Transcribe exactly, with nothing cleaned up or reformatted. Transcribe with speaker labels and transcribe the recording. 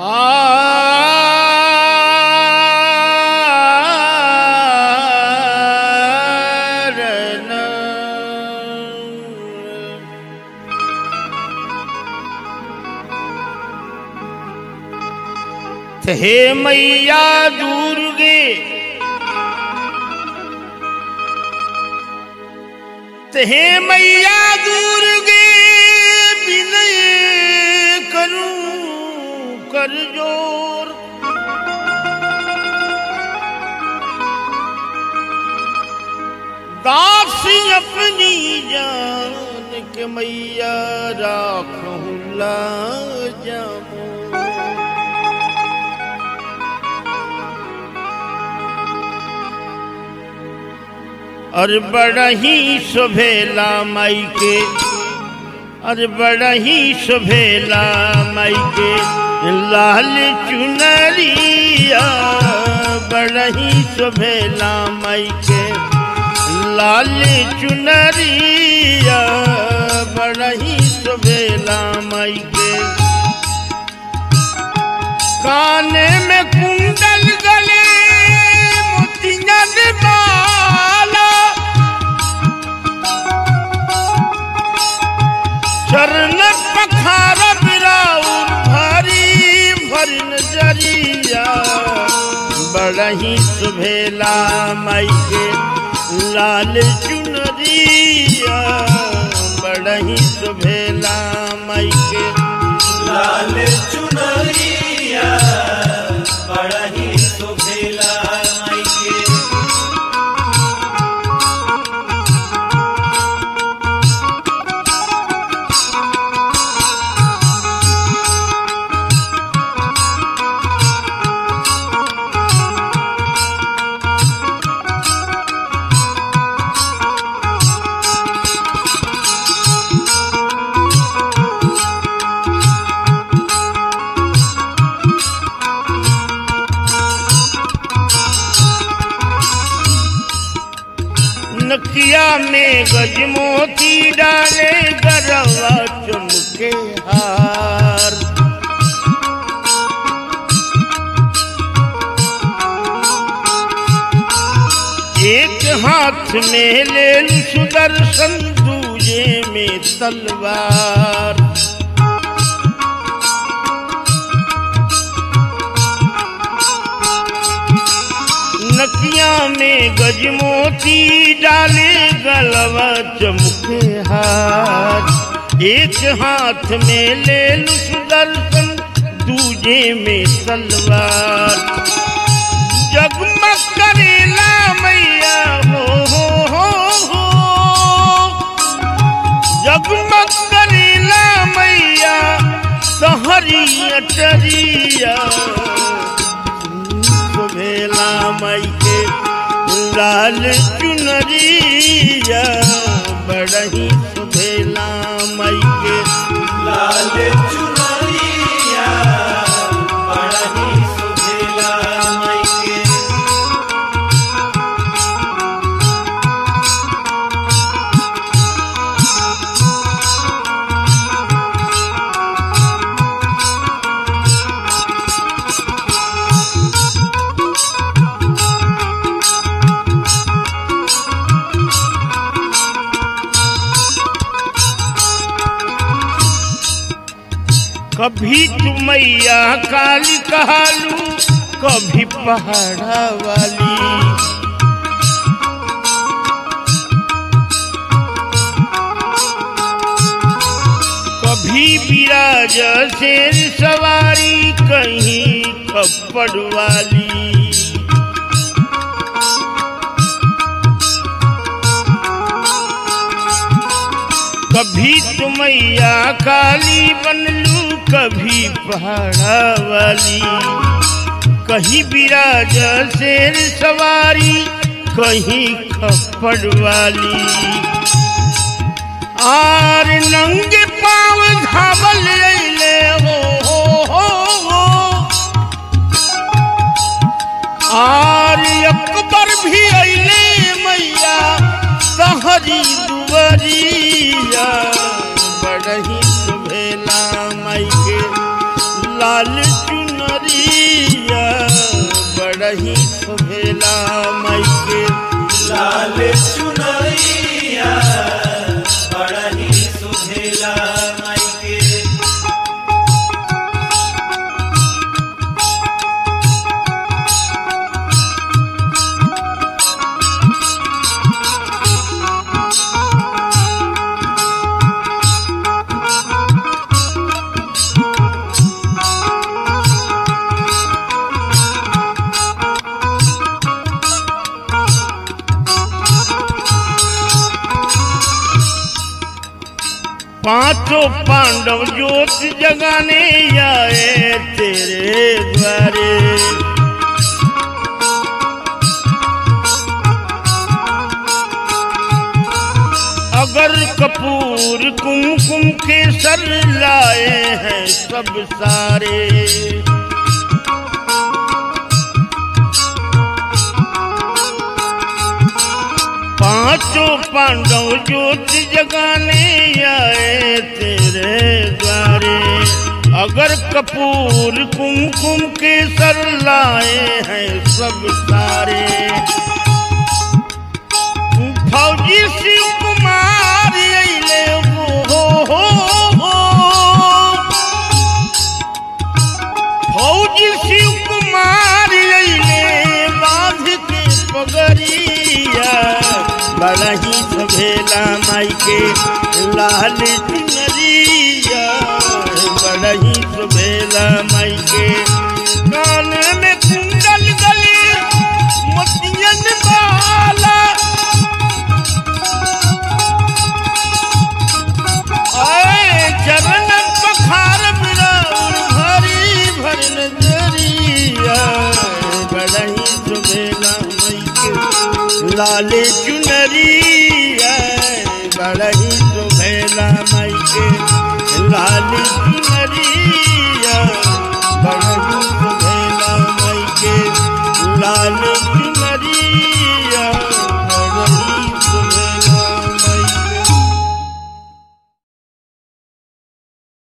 Speaker 1: हे मैया दुर्गे हे मैया दुर्गे विनय करूं कर जोर दासी अपनी जान के मैया राखूं लाजमो। अरे बड़ा ही शोभेला माई के, अरे बड़ा ही शोभेला माई के लाल चुनरिया, बड़ा ही शोभेला माई के लाल चुनरिया, बड़ा ही शोभेला माई के। काने में कुंडल गले मोतियां बाला, चरण पखार बिराउर भरी भरी नजरिया, बड़ा ही शोभेला माई के लाल चुनरिया, बड़ा ही शोभेला माई के
Speaker 2: लाल चुनरिया, बड़ा ही शोभेला माई के।
Speaker 1: नकिया में गजमोती डाले गरवा चमके हार, एक हाथ में ले सुदर्शन दूजे में तलवार। नकिया में गजमोती डाले गलवा चमके हाथ, एक हाथ में ले सुदर्शन दूजे में तलवार। जगमग करेला मैया हो हो हो हो, जगमग करेला मैया तोहरी अटरिया, शोभेला माई के लाल चुनरिया, बड़ा ही शोभेला माई के
Speaker 2: लाल चुनरिया, बड़ा ही शोभेला माई के।
Speaker 1: कभी तू मैया काली कहालू, कभी पहाड़ा वाली, कभी विराज शेर सवारी, कहीं खप्पड़ वाली। कभी तू मैया काली बनलू, कभी पहाड़ा वाली, कहीं विराज शेर सवारी, कहीं खप्पड़ वाली। आर नंगे पाँव धावल अइले हो हो हो हो, आर अकबर भी अइले मैया तहरी दुवरिया, बड़ा ही शोभेला माई के लाल चुन ही शोभेला माई के
Speaker 2: लाल चुनरिया बड़ा ही सुहेला माई के
Speaker 1: पांचों पांडव ज्योत जगाने आए तेरे द्वारे अगर कपूर कुमकुम के सर लाए हैं सब सारे पांचों पांडव ज्योत जगाने आए तेरे द्वारे अगर कपूर कुमकुम के सर लाए हैं सब सारे फौजी शिव कुमार अइले हो हो हो फौजी शिव कुमार अइले बांध के पगरिया बड़ा ही शोभेला माई के लाल चुनरिया बड़ा ही शोभेला माई के कान में कुंडल गले मोतियन बाला आए चरण पखार बिराउर भरी भर नजरिया बड़ा ही शोभेला माई के लाल चुनरिया बड़ा ही शोभेला माई के